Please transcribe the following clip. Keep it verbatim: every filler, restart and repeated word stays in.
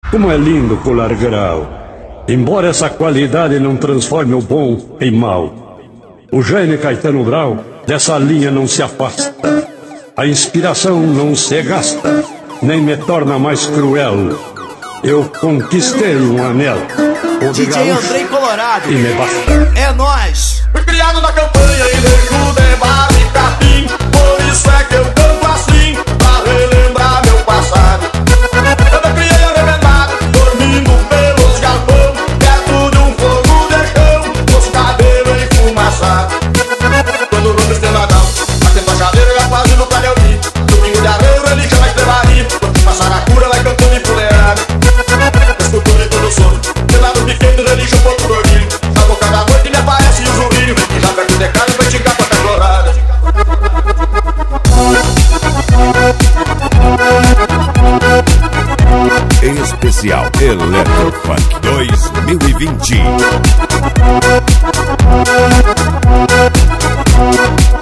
como é lindo pular grau. Embora essa qualidade não transforme o bom em mal, o gênio Caetano Brau dessa linha não se afasta. A inspiração não se gasta, nem me torna mais cruel. Eu conquistei um anel, o D J Andrei Colorado, e me basta. É nóis! Fui criado na campanha e vejo debate e capim. Por isso é que eu canto assim, pra relembrar meu passado. Quando eu criei arrebentado, dormindo pelos galpão, perto de um fogo de chão, os cabelos enfumaçados. Quando o nome esteve Natal, batendo a chaveira já quase no pra eu vir. Domingo de arreio, ele chama Estrevaria. Quando passar a cura, vai cantando empoderado. Escultura em todo o sono, pelado pequeno, ele chupou por orgulho. Na boca da noite me aparece o zumbido, e já perto de casa vai te capar a florada. Especial Electrofunk dois mil e vinte.